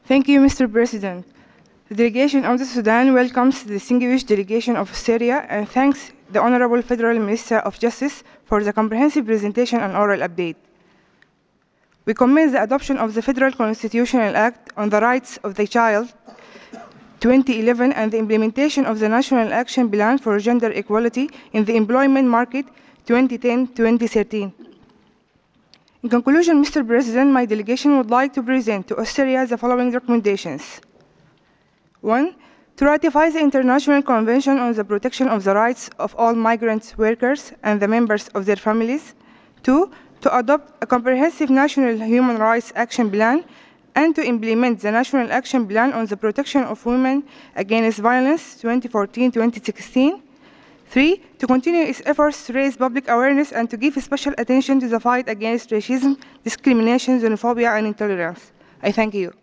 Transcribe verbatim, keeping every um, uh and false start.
Thank you, Mister President. The delegation of the Sudan welcomes the distinguished delegation of Syria and thanks the Honorable Federal Minister of Justice for the comprehensive presentation and oral update. We commend the adoption of the Federal Constitutional Act on the Rights of the Child twenty eleven and the implementation of the National Action Plan for Gender Equality in the Employment Market twenty ten to twenty thirteen. In conclusion, Mister President, my delegation would like to present to Australia the following recommendations. One, to ratify the International Convention on the Protection of the Rights of All Migrant Workers and the members of their families. Two, to adopt a comprehensive national human rights action plan and to implement the National Action Plan on the Protection of Women Against Violence twenty fourteen to twenty sixteen. Three, to continue its efforts to raise public awareness and to give special attention to the fight against racism, discrimination, xenophobia, and intolerance. I thank you.